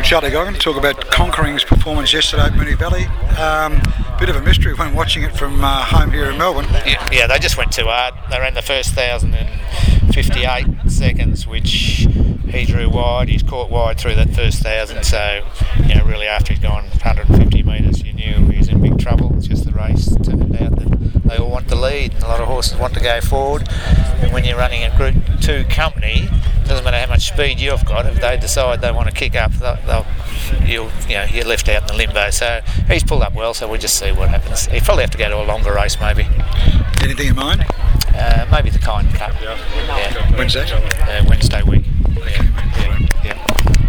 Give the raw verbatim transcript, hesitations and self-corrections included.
Charlie Goggin, talk about Conquering's performance yesterday at Moonee Valley. Um, bit of a mystery when watching it from uh, home here in Melbourne. Yeah, yeah, they just went too hard. They ran the first one thousand fifty-eight seconds, which he drew wide. He's caught wide through that first thousand, so you know, really after he'd gone one hundred fifty metres, you knew he was in big trouble. It's just the race turned out that they all want to lead, and a lot of horses want to go forward. And when you're running a Group Two company, it doesn't matter how much speed you've got. If they decide they want to kick up, they'll, they'll you'll you know you're left out in the limbo. So he's pulled up well. So we'll just see what happens. He'll probably have to go to a longer race, maybe. Anything in mind? Uh, maybe the Kind Cup. Yeah. When's that? Uh, Wednesday week. Okay. Yeah. Yeah.